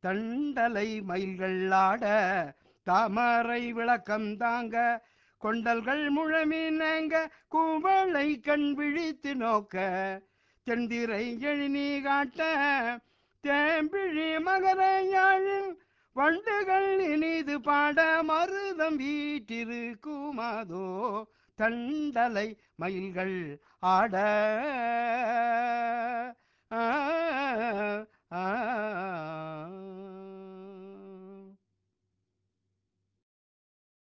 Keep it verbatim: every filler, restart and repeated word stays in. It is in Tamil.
தண்டலை மயில்கள் ஆட தாமரை விளக்கம் தாங்க கொண்டல்கள் முழமினங்க குவளை கண் விழித்து நோக்க தென்திரை எழினி காட்ட தேம்பிழி மகர யாழில் வண்டுகள் இனிது பாட மருதம் வீற்றிருக்குமாதோ தண்டலை மயில்கள் ஆட